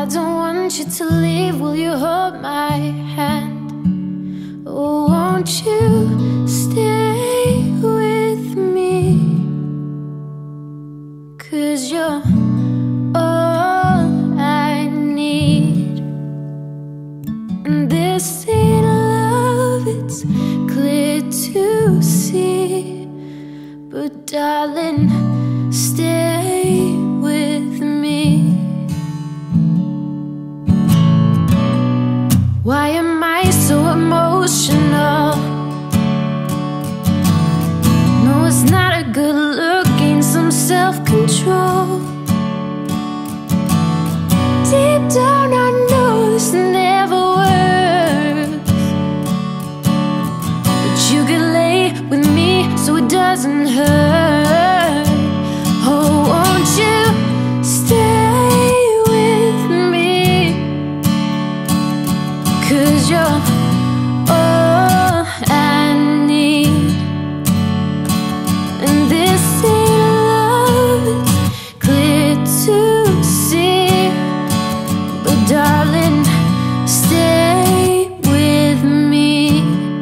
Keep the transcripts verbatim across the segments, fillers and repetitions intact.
don't want you to leave. Will you hold my hand? Oh, won't you stay with me? 'Cause you're all I need. And this ain't love, it's clear to see. But darling, stay with me. Why am I so emotional? No, it's not a good look, gain some self-control. Deep down I know this never works, but you could lay with me so it doesn't hurt. Oh, won't you stay with me? 'Cause you're all I need. And this ain't love, it's clear to see. But darling, stay with me.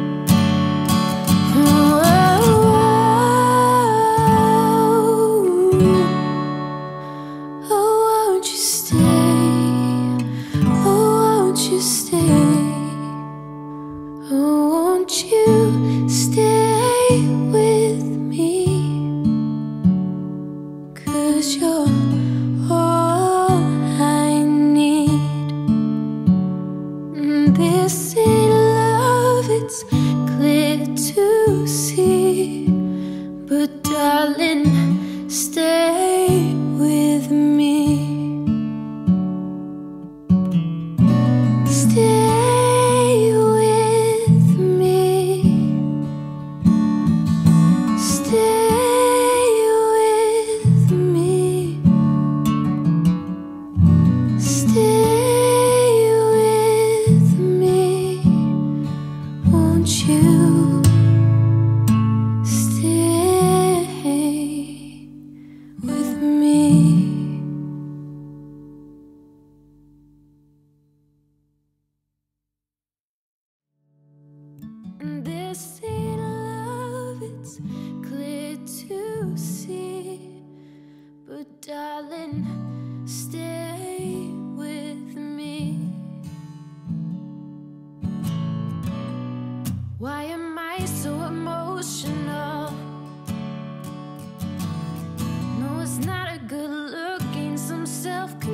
Oh, oh, won't you stay? Oh, won't you stay? Oh, won't you stay with me? 'Cause you're all I need. And this ain't love, it's clear to see. But darling, stay with me. Stay with me. Stay with me. Stay with me. Won't you stay with me? And this ain't love, it's clear to see. But darling, stay with me. Why am I so emotional? No, it's not a good look, gain some self-control.